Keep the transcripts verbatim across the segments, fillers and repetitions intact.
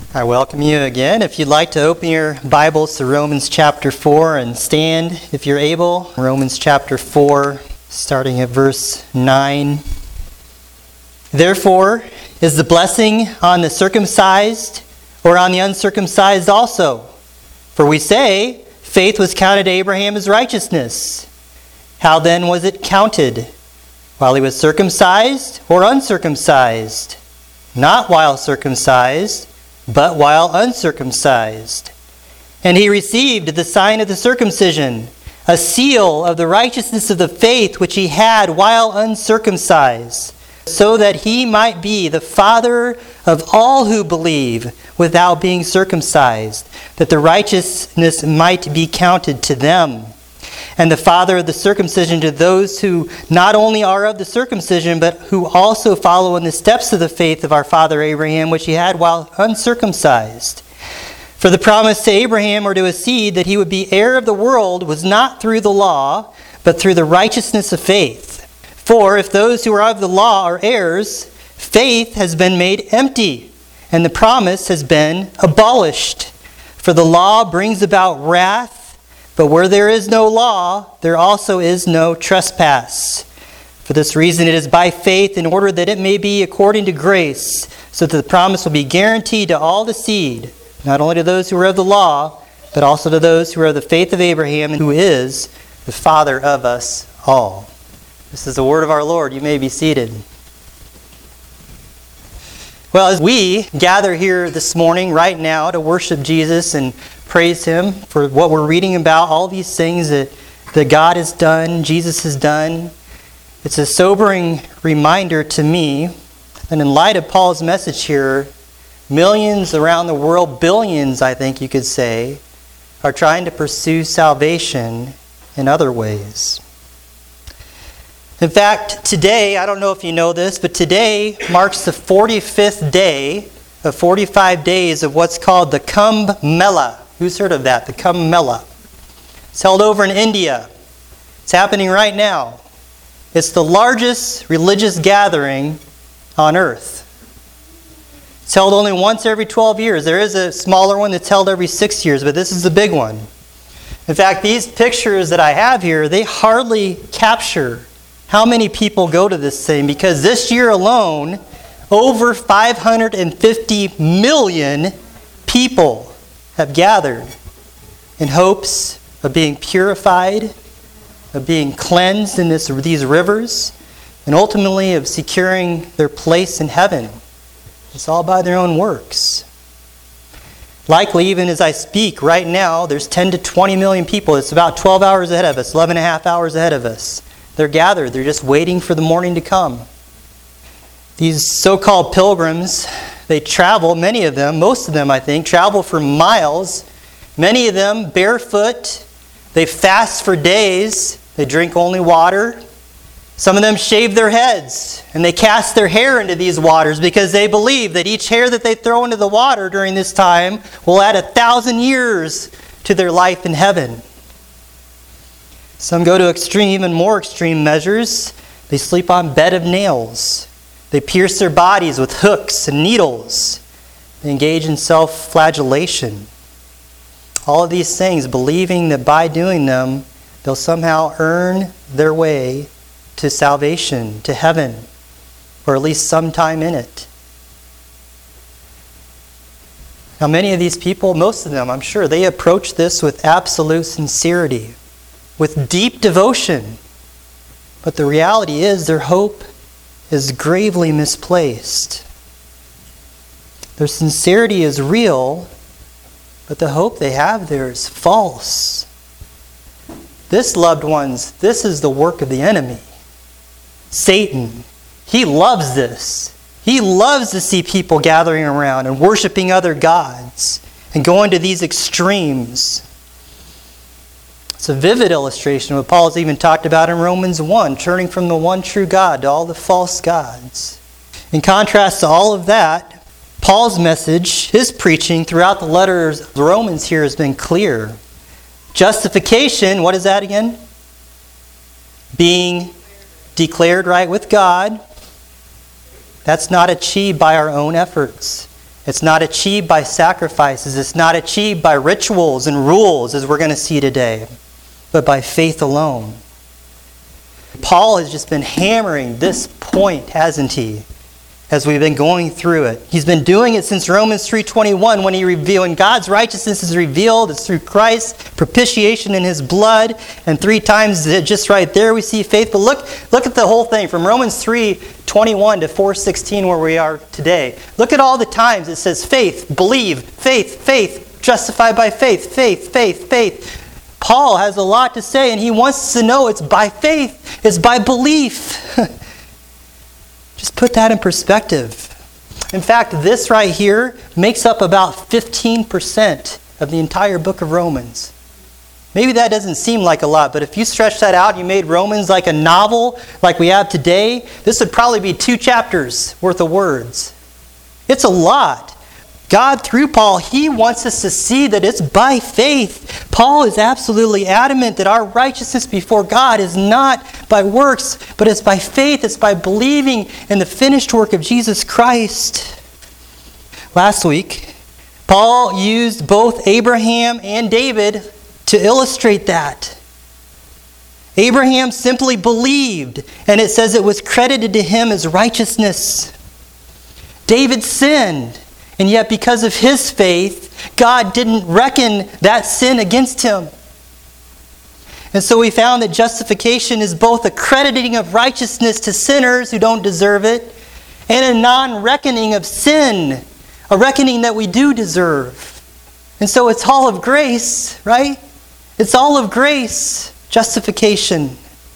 I welcome you again. If you'd like to open your Bibles to Romans chapter four and stand if you're able. Romans chapter four, starting at verse nine. Therefore, is the blessing on the circumcised or on the uncircumcised also? For we say, faith was counted to Abraham as righteousness. How then was it counted? While he was circumcised or uncircumcised? Not while circumcised, but while uncircumcised. And he received the sign of the circumcision, a seal of the righteousness of the faith which he had while uncircumcised, so that he might be the father of all who believe without being circumcised, that the righteousness might be counted to them. And the father of the circumcision to those who not only are of the circumcision, but who also follow in the steps of the faith of our father Abraham, which he had while uncircumcised. For the promise to Abraham or to his seed that he would be heir of the world was not through the law, but through the righteousness of faith. For if those who are of the law are heirs, faith has been made empty, and the promise has been abolished. For the law brings about wrath, but where there is no law, there also is no trespass. For this reason it is by faith, in order that it may be according to grace, so that the promise will be guaranteed to all the seed, not only to those who are of the law, but also to those who are of the faith of Abraham, who is the father of us all. This is the word of our Lord. You may be seated. Well, as we gather here this morning, right now, to worship Jesus and praise Him for what we're reading about, all these things that, that God has done, Jesus has done, it's a sobering reminder to me that in light of Paul's message here, millions around the world, billions, I think you could say, are trying to pursue salvation in other ways. In fact, today, I don't know if you know this, but today marks the forty-fifth day of forty-five days of what's called the Kumbh Mela. Who's heard of that? The Kumbh Mela. It's held over in India. It's happening right now. It's the largest religious gathering on earth. It's held only once every twelve years. There is a smaller one that's held every six years, but this is the big one. In fact, these pictures that I have here, they hardly capture how many people go to this thing, because this year alone, over five hundred fifty million people have gathered in hopes of being purified, of being cleansed in this, these rivers, and ultimately of securing their place in heaven. It's all by their own works. Likely, even as I speak right now, there's ten to twenty million people. It's about twelve hours ahead of us, eleven and a half hours ahead of us. They're gathered. They're just waiting for the morning to come. These so-called pilgrims, they travel, many of them, most of them I think, travel for miles. Many of them barefoot. They fast for days. They drink only water. Some of them shave their heads and they cast their hair into these waters because they believe that each hair that they throw into the water during this time will add a thousand years to their life in heaven. Some go to extreme and more extreme measures. They sleep on bed of nails. They pierce their bodies with hooks and needles. They engage in self-flagellation. All of these things, believing that by doing them, they'll somehow earn their way to salvation, to heaven, or at least sometime in it. Now, many of these people, most of them, I'm sure, they approach this with absolute sincerity, with deep devotion. But the reality is their hope is gravely misplaced. Their sincerity is real, but the hope they have there is false. This, loved ones, this is the work of the enemy. Satan, he loves this. He loves to see people gathering around and worshiping other gods and going to these extremes. It's a vivid illustration of what Paul's even talked about in Romans one, turning from the one true God to all the false gods. In contrast to all of that, Paul's message, his preaching throughout the letters of the Romans here has been clear. Justification, what is that again? Being declared right with God. That's not achieved by our own efforts. It's not achieved by sacrifices. It's not achieved by rituals and rules, as we're going to see today, but by faith alone. Paul has just been hammering this point, hasn't he, as we've been going through it. He's been doing it since Romans three twenty-one, when he revealed, when God's righteousness is revealed, it's through Christ's propitiation in his blood, and three times just right there we see faith. But look, look at the whole thing, from Romans three twenty-one to four sixteen, where we are today. Look at all the times it says faith, believe, faith, faith, justified by faith, faith, faith, faith. Paul has a lot to say, and he wants us to know it's by faith, it's by belief. Just put that in perspective. In fact, this right here makes up about fifteen percent of the entire book of Romans. Maybe that doesn't seem like a lot, but if you stretch that out, you made Romans like a novel, like we have today, this would probably be two chapters worth of words. It's a lot. God, through Paul, he wants us to see that it's by faith. Paul is absolutely adamant that our righteousness before God is not by works, but it's by faith. It's by believing in the finished work of Jesus Christ. Last week, Paul used both Abraham and David to illustrate that. Abraham simply believed, and it says it was credited to him as righteousness. David sinned, and yet because of his faith, God didn't reckon that sin against him. And so we found that justification is both a crediting of righteousness to sinners who don't deserve it, and a non-reckoning of sin, a reckoning that we do deserve. And so it's all of grace, right? It's all of grace, justification.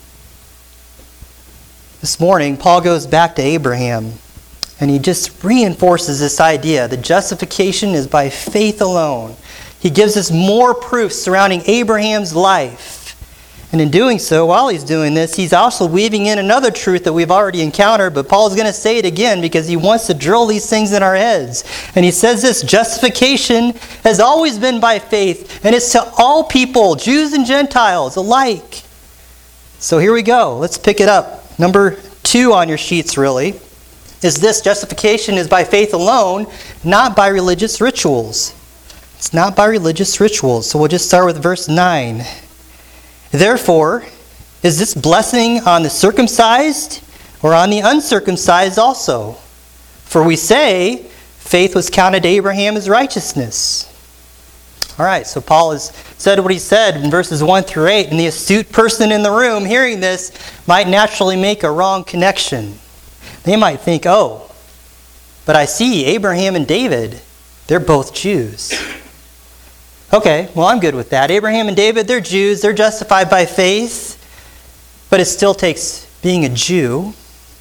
This morning, Paul goes back to Abraham, and he just reinforces this idea that justification is by faith alone. He gives us more proof surrounding Abraham's life. And in doing so, while he's doing this, he's also weaving in another truth that we've already encountered, but Paul's going to say it again because he wants to drill these things in our heads. And he says this: justification has always been by faith, and it's to all people, Jews and Gentiles alike. So here we go. Let's pick it up. Number two on your sheets, really, is this: justification is by faith alone, not by religious rituals. It's not by religious rituals. So we'll just start with verse nine. Therefore, is this blessing on the circumcised or on the uncircumcised also? For we say, faith was counted to Abraham as righteousness. All right, so Paul has said what he said in verses one through eight, and the astute person in the room hearing this might naturally make a wrong connection. They might think, oh, but I see Abraham and David, they're both Jews. Okay, well, I'm good with that. Abraham and David, they're Jews. They're justified by faith. But it still takes being a Jew.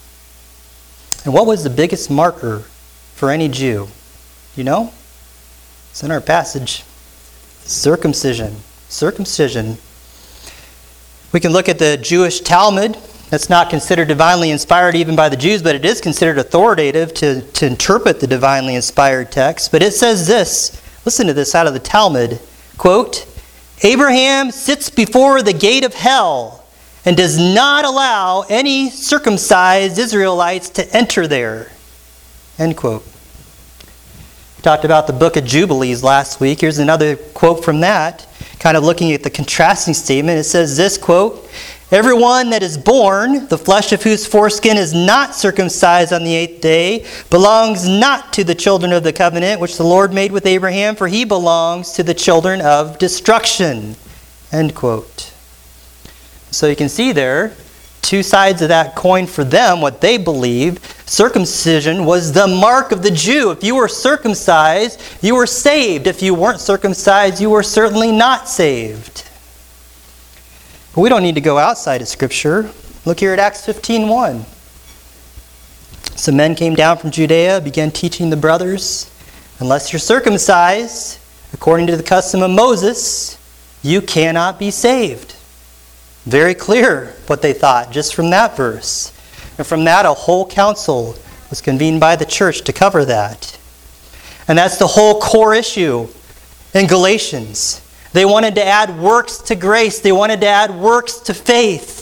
And what was the biggest marker for any Jew? You know? It's in our passage. Circumcision. Circumcision. We can look at the Jewish Talmud. That's not considered divinely inspired even by the Jews, but it is considered authoritative to, to interpret the divinely inspired text. But it says this. Listen to this out of the Talmud. Quote, Abraham sits before the gate of hell and does not allow any circumcised Israelites to enter there. End quote. We talked about the book of Jubilees last week. Here's another quote from that, kind of looking at the contrasting statement. It says this, quote, everyone that is born, the flesh of whose foreskin is not circumcised on the eighth day, belongs not to the children of the covenant which the Lord made with Abraham, for he belongs to the children of destruction. End quote. So you can see there, two sides of that coin for them, what they believed. Circumcision was the mark of the Jew. If you were circumcised, you were saved. If you weren't circumcised, you were certainly not saved. But we don't need to go outside of Scripture. Look here at Acts fifteen one. Some men came down from Judea, began teaching the brothers, unless you're circumcised, according to the custom of Moses, you cannot be saved. Very clear what they thought just from that verse. And from that, a whole council was convened by the church to cover that. And that's the whole core issue in Galatians. They wanted to add works to grace. They wanted to add works to faith.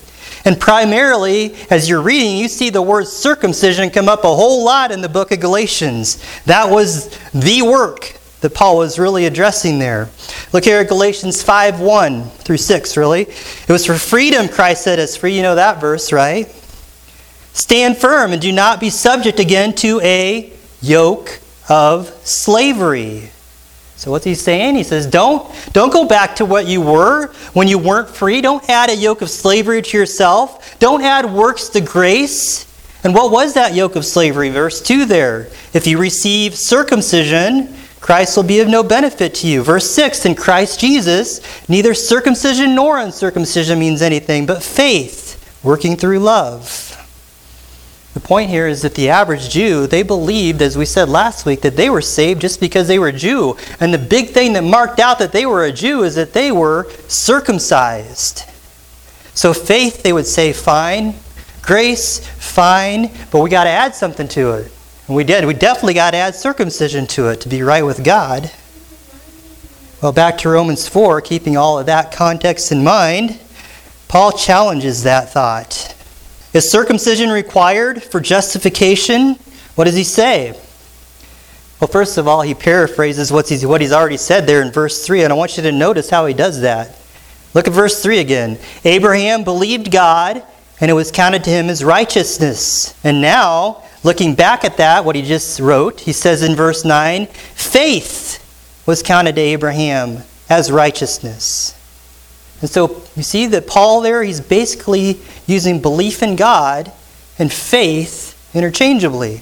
And primarily, as you're reading, you see the word circumcision come up a whole lot in the book of Galatians. That was the work that Paul was really addressing there. Look here at Galatians five, one through six, really. It was for freedom Christ set us free. You know that verse, right? Stand firm and do not be subject again to a yoke of slavery. So what's he saying? He says, don't, don't go back to what you were when you weren't free. Don't add a yoke of slavery to yourself. Don't add works to grace. And what was that yoke of slavery? Verse two there. If you receive circumcision, Christ will be of no benefit to you. Verse six, in Christ Jesus, neither circumcision nor uncircumcision means anything, but faith, working through love. The point here is that the average Jew, they believed, as we said last week, that they were saved just because they were a Jew. And the big thing that marked out that they were a Jew is that they were circumcised. So faith, they would say, fine. Grace, fine. But we got to add something to it. And we did. We definitely got to add circumcision to it to be right with God. Well, back to Romans four, keeping all of that context in mind, Paul challenges that thought. Is circumcision required for justification? What does he say? Well, first of all, he paraphrases what he's, what he's already said there in verse three, and I want you to notice how he does that. Look at verse three again. Abraham believed God, and it was counted to him as righteousness. And now, looking back at that, what he just wrote, he says in verse nine, faith was counted to Abraham as righteousness. And so you see that Paul there, he's basically using belief in God and faith interchangeably.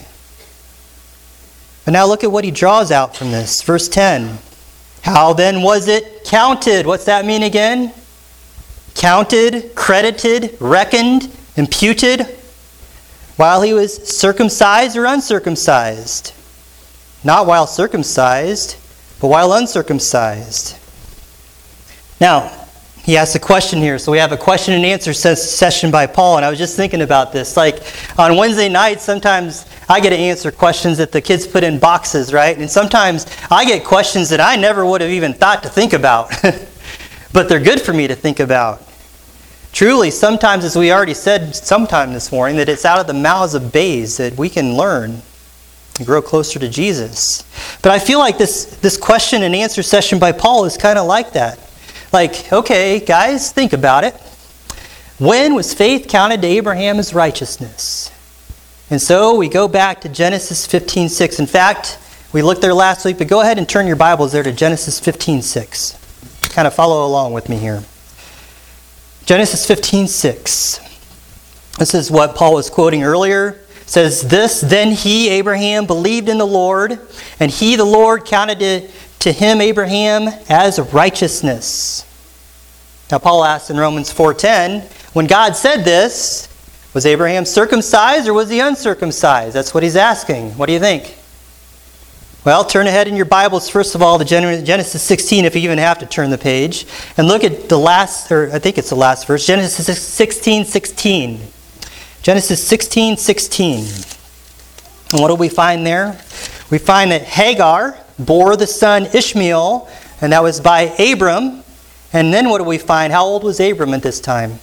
But now look at what he draws out from this. Verse ten. How then was it counted? What's that mean again? Counted, credited, reckoned, imputed, while he was circumcised or uncircumcised? Not while circumcised, but while uncircumcised. Now, he asks a question here. So we have a question and answer ses- session by Paul. And I was just thinking about this. Like on Wednesday nights, sometimes I get to answer questions that the kids put in boxes, right? And sometimes I get questions that I never would have even thought to think about. But they're good for me to think about. Truly, sometimes, as we already said sometime this morning, that it's out of the mouths of babes that we can learn and grow closer to Jesus. But I feel like this, this question and answer session by Paul is kind of like that. Like, okay, guys, think about it. When was faith counted to Abraham as righteousness? And so we go back to Genesis fifteen six. In fact, we looked there last week, but go ahead and turn your Bibles there to Genesis fifteen six. Kind of follow along with me here. Genesis fifteen six. This is what Paul was quoting earlier. It says, this, then he, Abraham, believed in the Lord, and he, the Lord, counted it to him, Abraham, as righteousness. Now, Paul asks in Romans four ten, when God said this, was Abraham circumcised or was he uncircumcised? That's what he's asking. What do you think? Well, turn ahead in your Bibles, first of all, to Genesis sixteen, if you even have to turn the page. And look at the last, or I think it's the last verse, Genesis sixteen sixteen. Genesis sixteen sixteen. And what do we find there? We find that Hagar bore the son Ishmael, and that was by Abram. And then what do we find? How old was Abram at this time?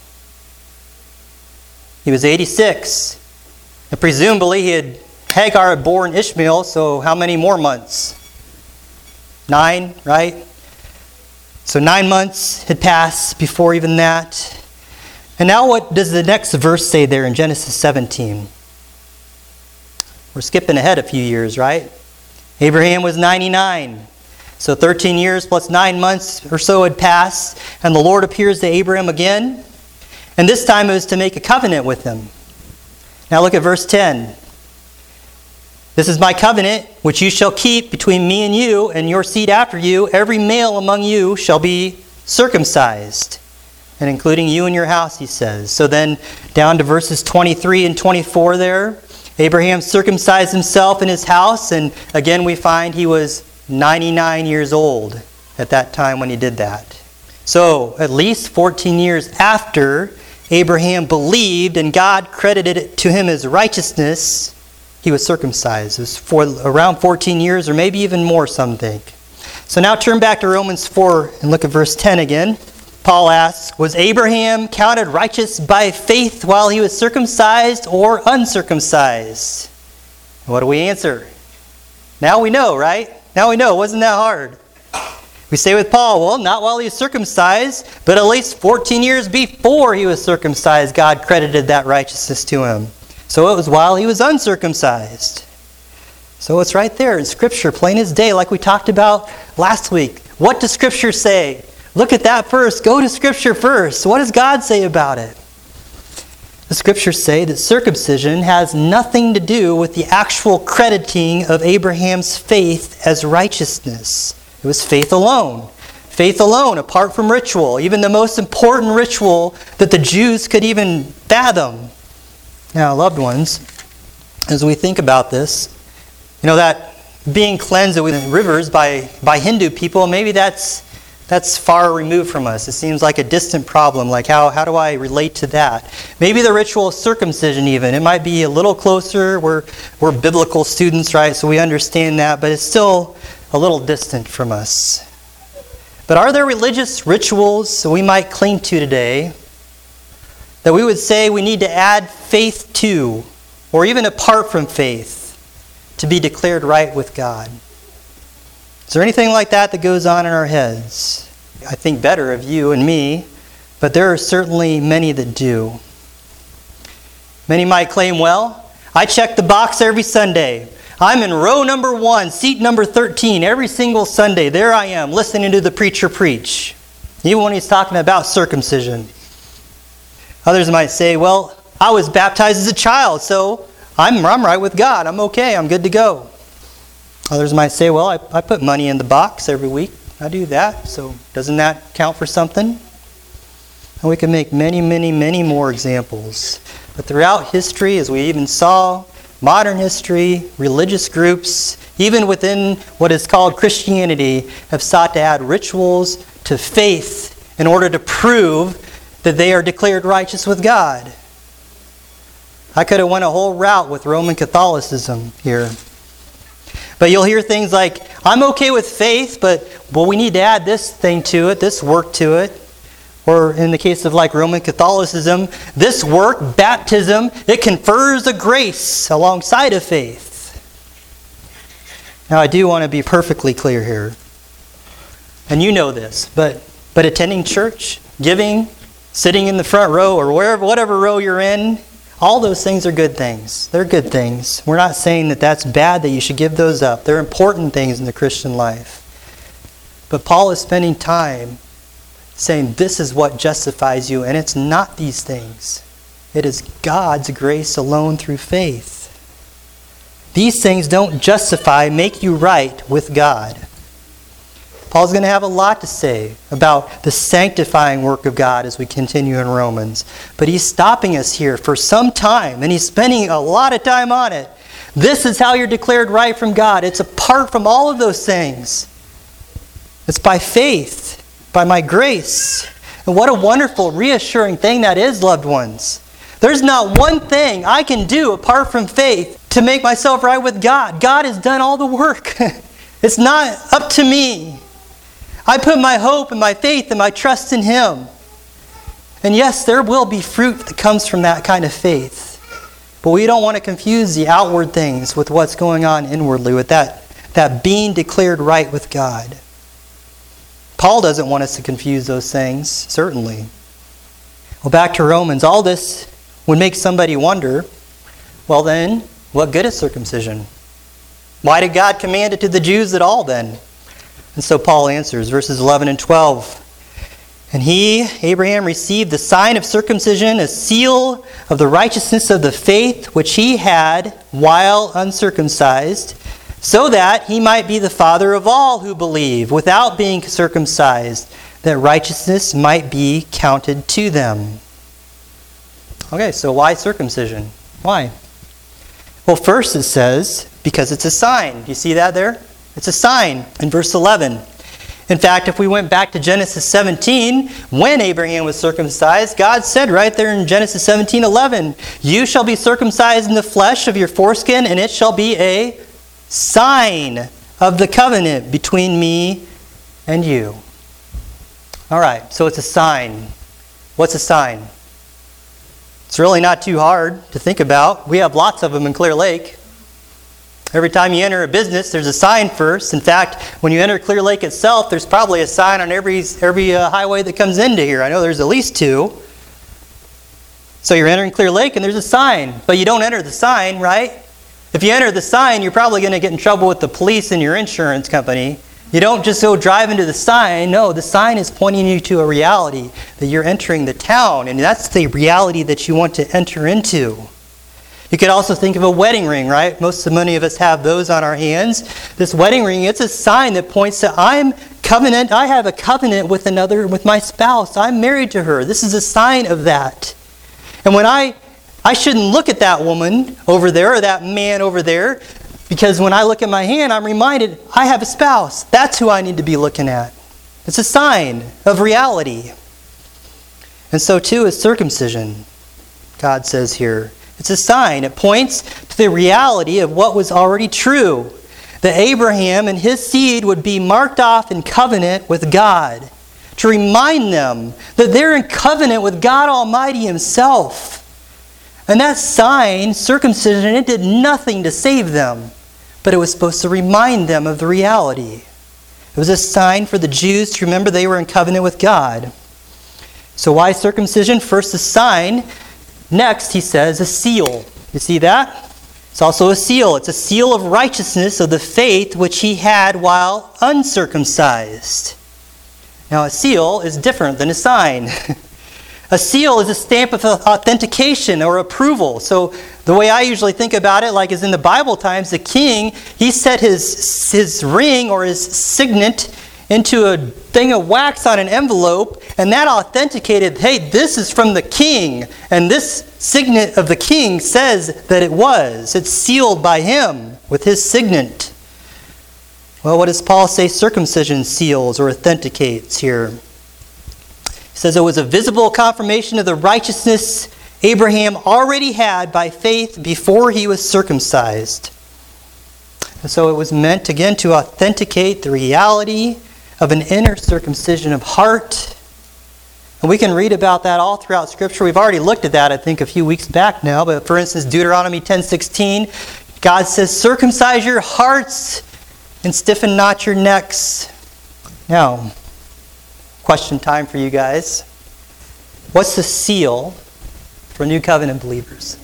He was eighty-six. And presumably he had Hagar had born Ishmael, so how many more months? Nine, right? So nine months had passed before even that. And now what does the next verse say there in Genesis seventeen? We're skipping ahead a few years, right? Abraham was ninety-nine. So thirteen years plus nine months or so had passed, and the Lord appears to Abraham again. And this time it was to make a covenant with him. Now look at verse ten. This is my covenant, which you shall keep between me and you and your seed after you. Every male among you shall be circumcised, and including you and your house, he says. So then down to verses twenty-three and twenty-four there, Abraham circumcised himself in his house, and again we find he was ninety-nine years old at that time when he did that. So at least fourteen years after Abraham believed and God credited it to him as righteousness, he was circumcised. It was for around fourteen years, or maybe even more, some think. So now turn back to Romans four and look at verse ten again. Paul asks, was Abraham counted righteous by faith while he was circumcised or uncircumcised? What do we answer? Now we know, right? Now we know. It wasn't that hard. We say with Paul, well, not while he was circumcised, but at least fourteen years before he was circumcised, God credited that righteousness to him. So it was while he was uncircumcised. So it's right there in Scripture, plain as day, like we talked about last week. What does Scripture say? Look at that first. Go to Scripture first. What does God say about it? The Scriptures say that circumcision has nothing to do with the actual crediting of Abraham's faith as righteousness. It was faith alone. Faith alone, apart from ritual, even the most important ritual that the Jews could even fathom. Now, loved ones, as we think about this, you know, that being cleansed with rivers by, by Hindu people, maybe that's that's far removed from us. It seems like a distant problem. Like, how, how do I relate to that? Maybe the ritual of circumcision even. It might be a little closer. We're, we're biblical students, right? So we understand that, but it's still a little distant from us. But are there religious rituals that we might cling to today that we would say we need to add faith to, or even apart from faith, to be declared right with God? Is there anything like that that goes on in our heads? I think better of you and me, but there are certainly many that do. Many might claim, well, I check the box every Sunday. I'm in row number one, seat number thirteen, every single Sunday. There I am, listening to the preacher preach, even when he's talking about circumcision. Others might say, well, I was baptized as a child, so I'm, I'm right with God. I'm okay. I'm good to go. Others might say, well, I, I put money in the box every week. I do that, so doesn't that count for something? And we can make many, many, many more examples. But throughout history, as we even saw, modern history, religious groups, even within what is called Christianity, have sought to add rituals to faith in order to prove that they are declared righteous with God. I could have went a whole route with Roman Catholicism here. But you'll hear things like, I'm okay with faith, but well, we need to add this thing to it, this work to it. Or in the case of like Roman Catholicism, this work, baptism, it confers a grace alongside of faith. Now I do want to be perfectly clear here. And you know this, but but attending church, giving, sitting in the front row or wherever, whatever row you're in, all those things are good things. They're good things. We're not saying that that's bad, that you should give those up. They're important things in the Christian life. But Paul is spending time saying this is what justifies you, and it's not these things. It is God's grace alone through faith. These things don't justify, make you right with God. Paul's going to have a lot to say about the sanctifying work of God as we continue in Romans. But he's stopping us here for some time, and he's spending a lot of time on it. This is how you're declared right from God. It's apart from all of those things. It's by faith, by my grace. And what a wonderful, reassuring thing that is, loved ones. There's not one thing I can do apart from faith to make myself right with God. God has done all the work. It's not up to me. I put my hope and my faith and my trust in Him. And yes, there will be fruit that comes from that kind of faith. But we don't want to confuse the outward things with what's going on inwardly, with that, that being declared right with God. Paul doesn't want us to confuse those things, certainly. Well, back to Romans. All this would make somebody wonder, well then, what good is circumcision? Why did God command it to the Jews at all then? And so Paul answers, verses eleven and twelve. And he, Abraham, received the sign of circumcision, a seal of the righteousness of the faith which he had while uncircumcised, so that he might be the father of all who believe, without being circumcised, that righteousness might be counted to them. Okay, so why circumcision? Why? Well, first it says, because it's a sign. Do you see that there? It's a sign in verse eleven. In fact, if we went back to Genesis seventeen, when Abraham was circumcised, God said right there in Genesis seventeen eleven, you shall be circumcised in the flesh of your foreskin, and it shall be a sign of the covenant between me and you. All right, so it's a sign. What's a sign? It's really not too hard to think about. We have lots of them in Clear Lake. Every time you enter a business, there's a sign first. In fact, when you enter Clear Lake itself, there's probably a sign on every every uh, highway that comes into here. I know there's at least two. So you're entering Clear Lake and there's a sign, but you don't enter the sign, right? If you enter the sign, you're probably going to get in trouble with the police and your insurance company. You don't just go drive into the sign. No, the sign is pointing you to a reality that you're entering the town, and that's the reality that you want to enter into. You could also think of a wedding ring, right? Most many of us have those on our hands. This wedding ring, it's a sign that points to I'm covenant. I have a covenant with another, with my spouse. I'm married to her. This is a sign of that. And when I, I shouldn't look at that woman over there or that man over there, because when I look at my hand, I'm reminded I have a spouse. That's who I need to be looking at. It's a sign of reality. And so too is circumcision, God says here. It's a sign. It points to the reality of what was already true. That Abraham and his seed would be marked off in covenant with God. To remind them that they're in covenant with God Almighty Himself. And that sign, circumcision, it did nothing to save them. But it was supposed to remind them of the reality. It was a sign for the Jews to remember they were in covenant with God. So why circumcision? First, a sign. Next, he says, a seal. You see that? It's also a seal. It's a seal of righteousness of the faith which he had while uncircumcised. Now, a seal is different than a sign. A seal is a stamp of authentication or approval. So the way I usually think about it, like is in the Bible times, the king, he set his, his ring or his signet into a thing of wax on an envelope, and that authenticated, hey, this is from the king, and this signet of the king says that it was. It's sealed by him with his signet. Well, what does Paul say circumcision seals or authenticates here? He says it was a visible confirmation of the righteousness Abraham already had by faith before he was circumcised. And so it was meant, again, to authenticate the reality of an inner circumcision of heart. And we can read about that all throughout Scripture. We've already looked at that, I think, a few weeks back now. But for instance, Deuteronomy ten sixteen, God says, circumcise your hearts and stiffen not your necks. Now, question time for you guys. What's the seal for New Covenant believers?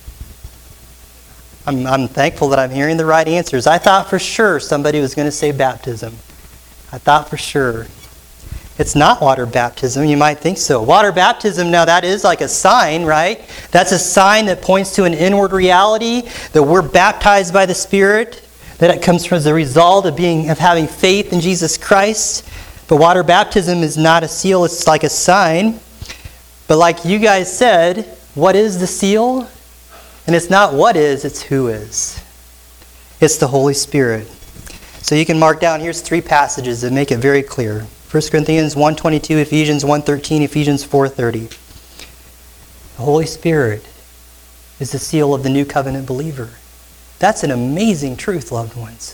I'm, I'm thankful that I'm hearing the right answers. I thought for sure somebody was going to say baptism. I thought for sure. It's not water baptism. You might think so. Water baptism, now that is like a sign, right? That's a sign that points to an inward reality, that we're baptized by the Spirit, that it comes from as a result of being of having faith in Jesus Christ. But water baptism is not a seal, it's like a sign. But like you guys said, what is the seal? And it's not what is, it's who is. It's the Holy Spirit. So you can mark down, here's three passages that make it very clear. First Corinthians one twenty-two, Ephesians one thirteen, Ephesians four thirty. The Holy Spirit is the seal of the New Covenant believer. That's an amazing truth, loved ones.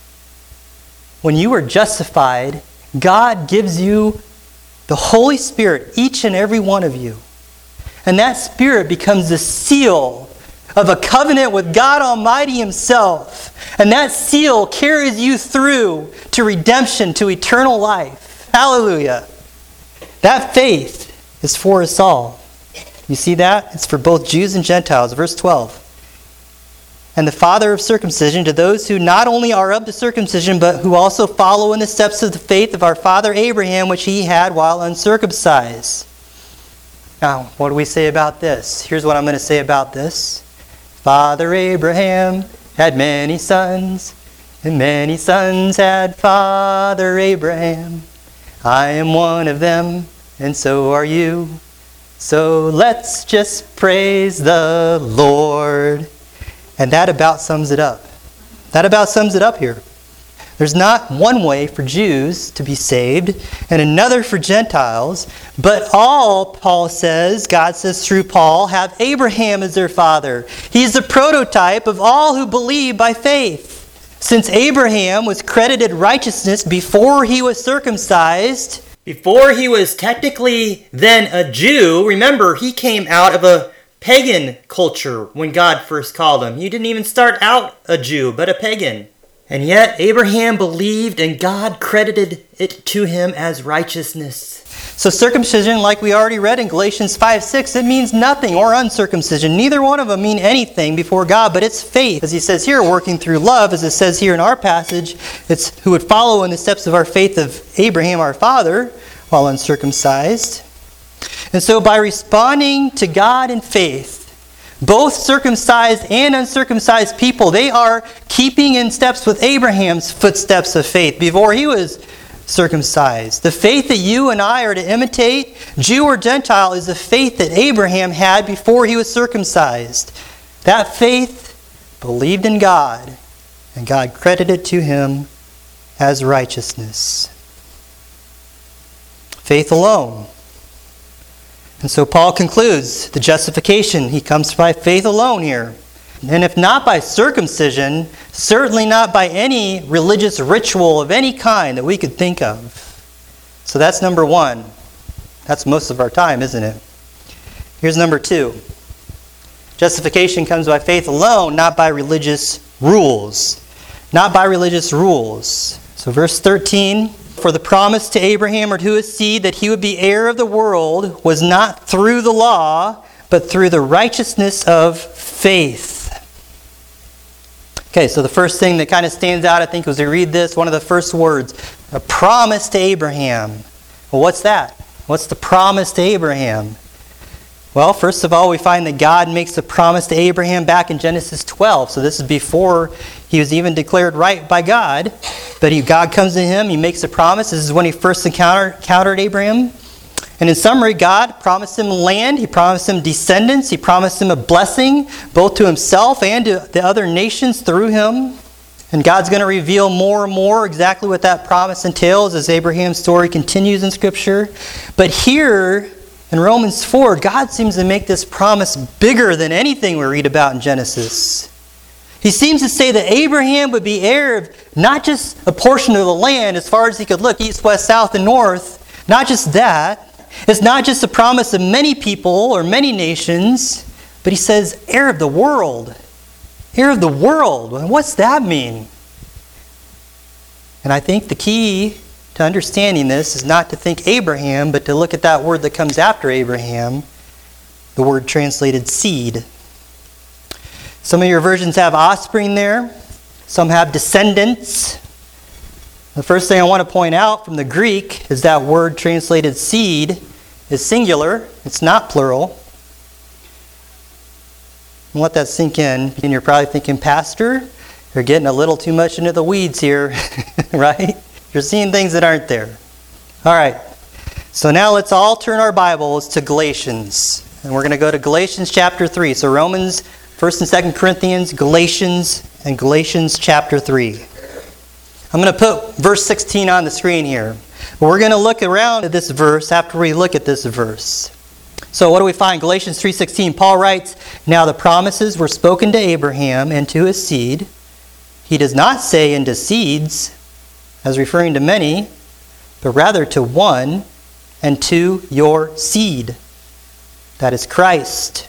When you are justified, God gives you the Holy Spirit, each and every one of you. And that Spirit becomes the seal of a covenant with God Almighty Himself. And that seal carries you through to redemption, to eternal life. Hallelujah. That faith is for us all. You see that? It's for both Jews and Gentiles. Verse twelve. And the father of circumcision to those who not only are of the circumcision, but who also follow in the steps of the faith of our father Abraham, which he had while uncircumcised. Now, what do we say about this? Here's what I'm going to say about this. Father Abraham had many sons, and many sons had Father Abraham. I am one of them, and so are you. So let's just praise the Lord. And that about sums it up. That about sums it up here. There's not one way for Jews to be saved and another for Gentiles, but all, Paul says, God says through Paul, have Abraham as their father. He's the prototype of all who believe by faith. Since Abraham was credited righteousness before he was circumcised, Before he was technically then a Jew, remember, he came out of a pagan culture when God first called him. He didn't even start out a Jew, but a pagan. And yet Abraham believed and God credited it to him as righteousness. So circumcision, like we already read in Galatians five six, it means nothing, or uncircumcision. Neither one of them mean anything before God, but it's faith. As he says here, working through love, as it says here in our passage, it's who would follow in the steps of our faith of Abraham, our father, while uncircumcised. And so by responding to God in faith, both circumcised and uncircumcised people, they are keeping in steps with Abraham's footsteps of faith before he was circumcised. The faith that you and I are to imitate, Jew or Gentile, is the faith that Abraham had before he was circumcised. That faith believed in God, and God credited to him as righteousness. Faith alone. And so Paul concludes the justification. He comes by faith alone here. And if not by circumcision, certainly not by any religious ritual of any kind that we could think of. So that's number one. That's most of our time, isn't it? Here's number two. Justification comes by faith alone, not by religious rules. Not by religious rules. So verse thirteen, for the promise to Abraham or to his seed that he would be heir of the world was not through the law, but through the righteousness of faith. Okay, so the first thing that kind of stands out, I think, as we read this, one of the first words, a promise to Abraham. Well, what's that? What's the promise to Abraham? Well, first of all, we find that God makes a promise to Abraham back in Genesis twelve. So this is before he was even declared right by God. But he, God comes to him, he makes a promise. This is when he first encountered, encountered Abraham. And in summary, God promised him land, he promised him descendants, he promised him a blessing, both to himself and to the other nations through him. And God's going to reveal more and more exactly what that promise entails as Abraham's story continues in Scripture. But here in Romans four, God seems to make this promise bigger than anything we read about in Genesis. He seems to say that Abraham would be heir of not just a portion of the land as far as he could look, east, west, south, and north. Not just that. It's not just a promise of many people or many nations, but he says heir of the world. Heir of the world. What's that mean? And I think the key to understanding this is not to think Abraham, but to look at that word that comes after Abraham, the word translated seed. Some of your versions have offspring there. Some have descendants. The first thing I want to point out from the Greek is that word translated seed is singular. It's not plural. And let that sink in. And you're probably thinking, Pastor, you're getting a little too much into the weeds here, right? You're seeing things that aren't there. All right. So now let's all turn our Bibles to Galatians. And we're going to go to Galatians chapter three. So Romans, First and Second Corinthians, Galatians, and Galatians chapter three. I'm going to put verse sixteen on the screen here. But we're going to look around at this verse after we look at this verse. So what do we find? Galatians three sixteen, Paul writes, now the promises were spoken to Abraham and to his seed. He does not say into seeds, as referring to many, but rather to one, and to your seed. That is Christ.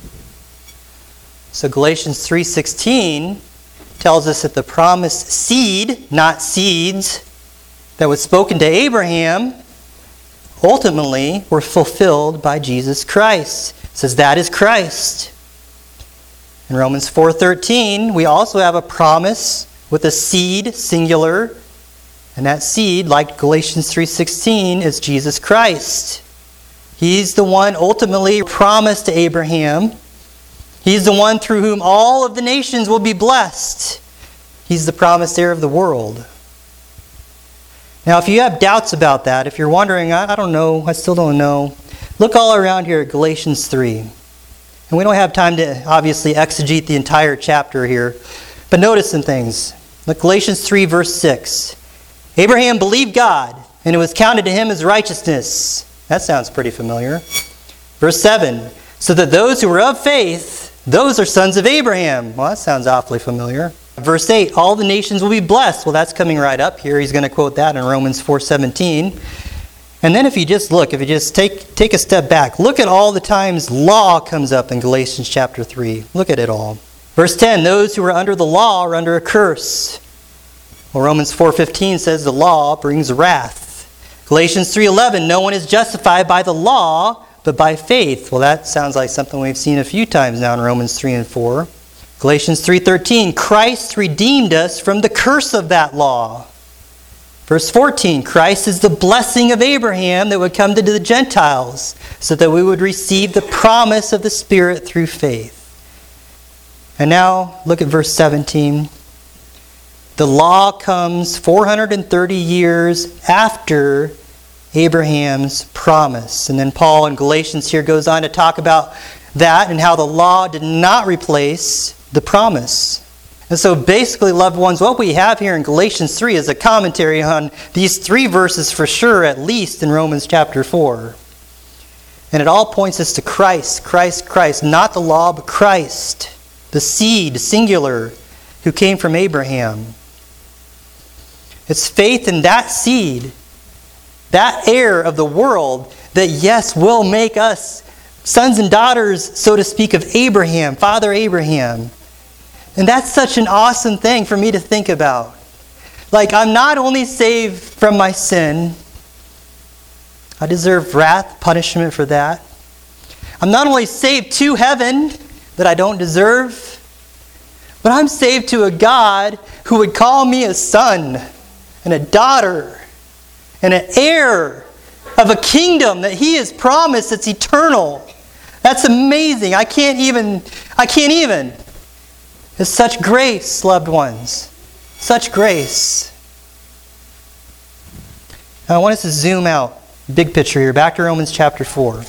So Galatians three sixteen tells us that the promised seed, not seeds, that was spoken to Abraham, ultimately were fulfilled by Jesus Christ. It says that is Christ. In Romans four thirteen, we also have a promise with a seed, singular, and that seed, like Galatians three sixteen, is Jesus Christ. He's the one ultimately promised to Abraham. He's the one through whom all of the nations will be blessed. He's the promised heir of the world. Now, if you have doubts about that, if you're wondering, I, I don't know, I still don't know, look all around here at Galatians three. And we don't have time to obviously exegete the entire chapter here, but notice some things. Look, Galatians three, verse six. Abraham believed God, and it was counted to him as righteousness. That sounds pretty familiar. Verse seven. So that those who are of faith, those are sons of Abraham. Well, that sounds awfully familiar. Verse eight, all the nations will be blessed. Well, that's coming right up here. He's going to quote that in Romans four seventeen. And then if you just look, if you just take, take a step back, look at all the times law comes up in Galatians chapter three. Look at it all. Verse ten, those who are under the law are under a curse. Well, Romans four fifteen says the law brings wrath. Galatians three eleven, no one is justified by the law, but by faith. Well, that sounds like something we've seen a few times now in Romans three and four. Galatians three thirteen, Christ redeemed us from the curse of that law. Verse fourteen, Christ is the blessing of Abraham that would come to the Gentiles, so that we would receive the promise of the Spirit through faith. And now, look at verse seventeen. The law comes four hundred thirty years after Abraham's promise. And then Paul in Galatians here goes on to talk about that and how the law did not replace the promise. And so basically, loved ones, what we have here in Galatians three is a commentary on these three verses for sure, at least in Romans chapter four. And it all points us to Christ, Christ, Christ. Not the law, but Christ. The seed, singular, who came from Abraham. It's faith in that seed, that heir of the world, that yes, will make us sons and daughters, so to speak, of Abraham, Father Abraham. And that's such an awesome thing for me to think about. Like, I'm not only saved from my sin, I deserve wrath, punishment for that. I'm not only saved to heaven that I don't deserve, but I'm saved to a God who would call me a son and a daughter and an heir of a kingdom that He has promised that's eternal. That's amazing. I can't even, I can't even. It's such grace, loved ones. Such grace. Now I want us to zoom out. Big picture here. Back to Romans chapter four.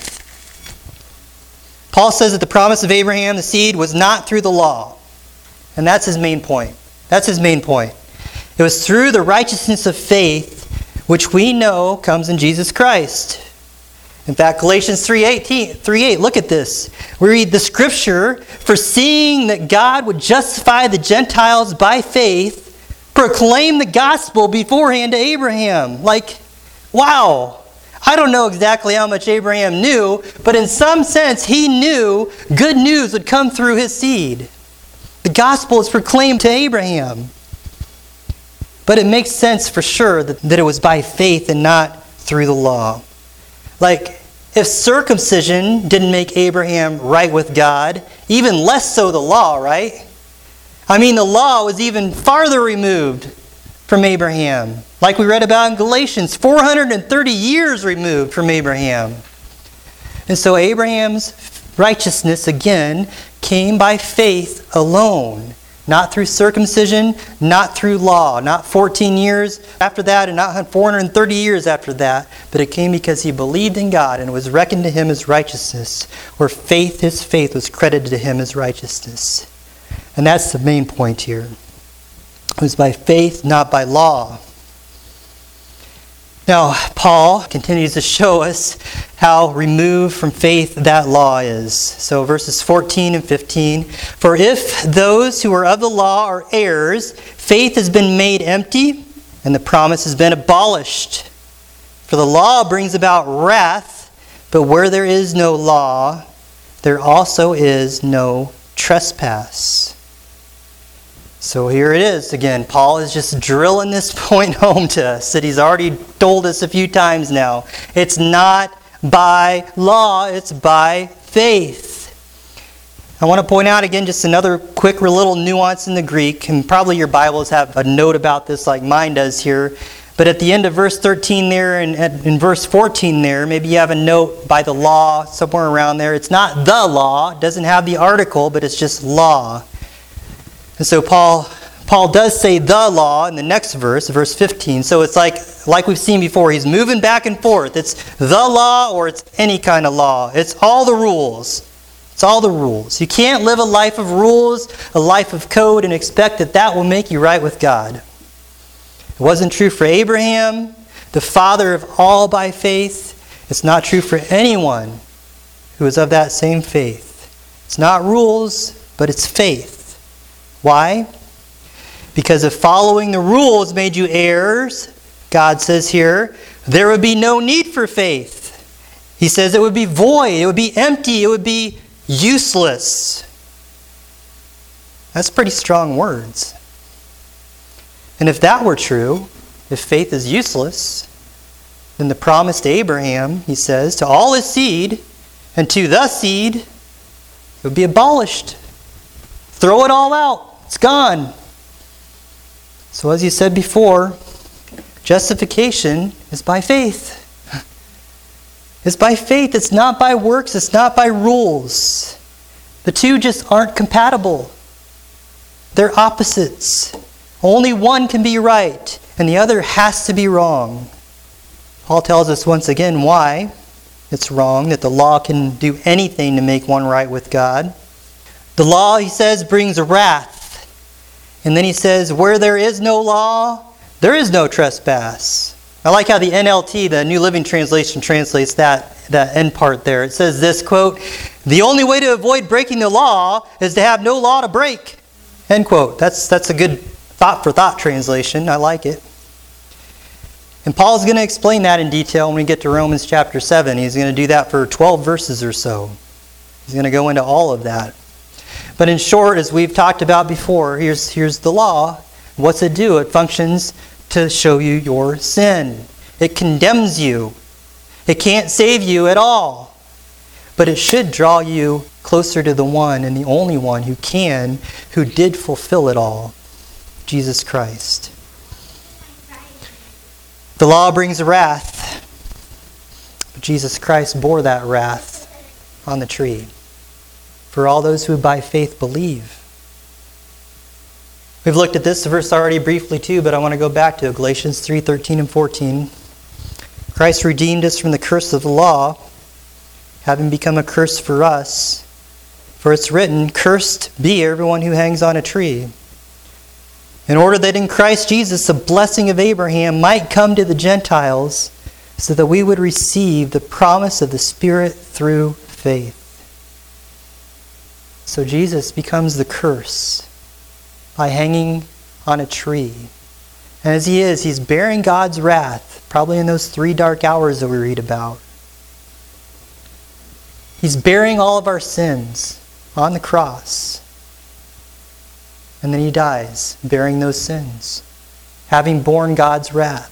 Paul says that the promise of Abraham, the seed, was not through the law. And that's his main point. That's his main point. It was through the righteousness of faith, which we know comes in Jesus Christ. In fact, Galatians three eight, look at this. We read the scripture, for seeing that God would justify the Gentiles by faith, proclaim the gospel beforehand to Abraham. Like, wow. I don't know exactly how much Abraham knew, but in some sense he knew good news would come through his seed. The gospel is proclaimed to Abraham. But it makes sense for sure that, that it was by faith and not through the law. Like, if circumcision didn't make Abraham right with God, even less so the law, right? I mean, the law was even farther removed from Abraham. Like we read about in Galatians, four hundred thirty years removed from Abraham. And so Abraham's righteousness, again, came by faith alone. Not through circumcision, not through law. Not fourteen years after that, and not four hundred thirty years after that. But it came because he believed in God and it was reckoned to him as righteousness. Or faith, his faith, was credited to him as righteousness. And that's the main point here. It was by faith, not by law. Now, Paul continues to show us how removed from faith that law is. So verses fourteen and fifteen. For if those who are of the law are heirs, faith has been made empty, and the promise has been abolished. For the law brings about wrath, but where there is no law, there also is no trespass. So here it is again. Paul is just drilling this point home to us that he's already told us a few times now. It's not by law, it's by faith. I want to point out again just another quick little nuance in the Greek, and probably your Bibles have a note about this like mine does here. But at the end of verse thirteen there and in verse fourteen there, maybe you have a note by the law somewhere around there. It's not the law, it doesn't have the article, but it's just law. And so Paul Paul does say the law in the next verse, verse fifteen. So it's like, like we've seen before, he's moving back and forth. It's the law or it's any kind of law. It's all the rules. It's all the rules. You can't live a life of rules, a life of code, and expect that that will make you right with God. It wasn't true for Abraham, the father of all by faith. It's not true for anyone who is of that same faith. It's not rules, but it's faith. Why? Because if following the rules made you heirs, God says here, there would be no need for faith. He says it would be void, it would be empty, it would be useless. That's pretty strong words. And if that were true, if faith is useless, then the promise to Abraham, he says, to all his seed and to the seed, it would be abolished. Throw it all out. It's gone. So as you said before, justification is by faith. It's by faith. It's not by works. It's not by rules. The two just aren't compatible. They're opposites. Only one can be right, and the other has to be wrong. Paul tells us once again why it's wrong, that the law can do anything to make one right with God. The law, he says, brings wrath. And then he says, where there is no law, there is no trespass. I like how the N L T, the New Living Translation, translates that, that end part there. It says this, quote, the only way to avoid breaking the law is to have no law to break. End quote. That's, that's a good thought-for-thought translation. I like it. And Paul's going to explain that in detail when we get to Romans chapter seven. He's going to do that for twelve verses or so. He's going to go into all of that. But in short, as we've talked about before, here's, here's the law. What's it do? It functions to show you your sin. It condemns you. It can't save you at all. But it should draw you closer to the one and the only one who can, who did fulfill it all, Jesus Christ. The law brings wrath, but Jesus Christ bore that wrath on the tree for all those who by faith believe. We've looked at this verse already briefly too, but I want to go back to Galatians three thirteen and fourteen. Christ redeemed us from the curse of the law, having become a curse for us. For it's written, cursed be everyone who hangs on a tree. In order that in Christ Jesus the blessing of Abraham might come to the Gentiles, so that we would receive the promise of the Spirit through faith. So Jesus becomes the curse by hanging on a tree. And as he is, he's bearing God's wrath, probably in those three dark hours that we read about. He's bearing all of our sins on the cross. And then he dies, bearing those sins, having borne God's wrath.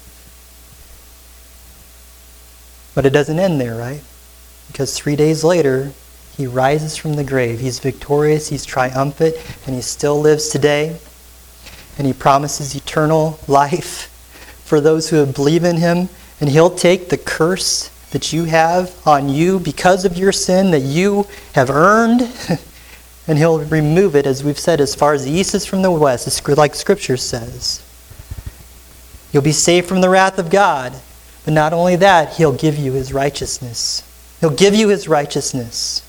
But it doesn't end there, right? Because three days later, he rises from the grave. He's victorious, he's triumphant, and he still lives today. And he promises eternal life for those who believe in him. And he'll take the curse that you have on you because of your sin that you have earned, and he'll remove it, as we've said, as far as the east is from the west, like Scripture says. You'll be saved from the wrath of God. But not only that, he'll give you his righteousness. He'll give you his righteousness.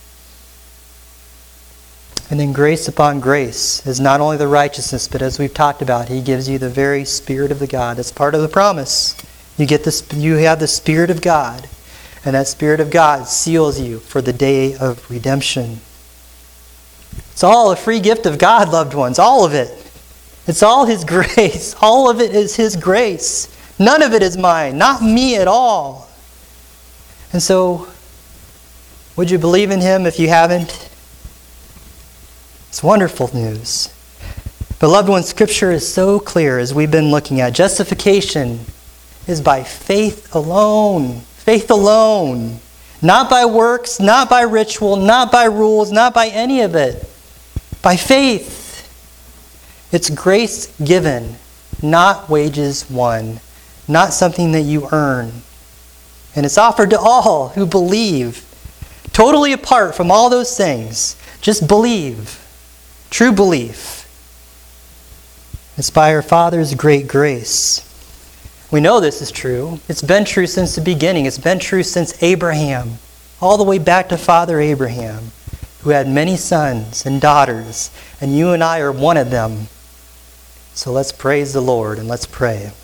And then grace upon grace is not only the righteousness, but as we've talked about, he gives you the very Spirit of the God. That's part of the promise. You get this, you have the Spirit of God, and that Spirit of God seals you for the day of redemption. It's all a free gift of God, loved ones, all of it. It's all his grace. All of it is his grace. None of it is mine, not me at all. And so, would you believe in him if you haven't? It's wonderful news. But loved ones, Scripture is so clear as we've been looking at. Justification is by faith alone. Faith alone. Not by works, not by ritual, not by rules, not by any of it. By faith. It's grace given, not wages won. Not something that you earn. And it's offered to all who believe. Totally apart from all those things. Just believe. True belief. It's by our Father's great grace. We know this is true. It's been true since the beginning. It's been true since Abraham. All the way back to Father Abraham, who had many sons and daughters. And you and I are one of them. So let's praise the Lord and let's pray.